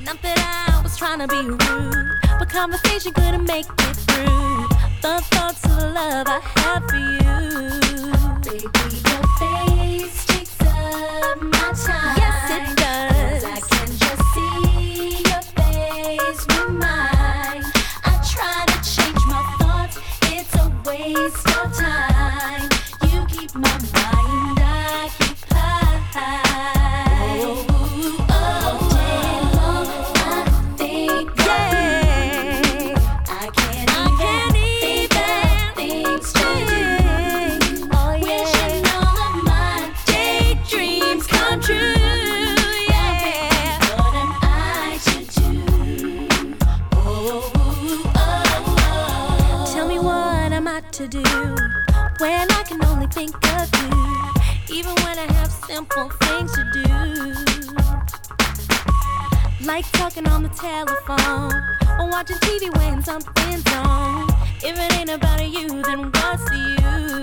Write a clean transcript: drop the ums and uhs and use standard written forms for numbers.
Not that I was trying to be rude, but conversation couldn't make it through. The thoughts of the love I have for you. Baby, your face takes up my time. Yes, it does. 'Cause I can just see your face with mine. I try to change my thoughts, it's a waste of time. You keep my mind occupied. All day long I think of you. I can't even think straight. Oh yeah. Wishing all of my Daydreams come true. Yeah. what am I to do? Tell me what am I to do when I can only think of you, even when I have simple things to do, like talking on the telephone or watching TV when something's on. If it ain't about you, then what's the use?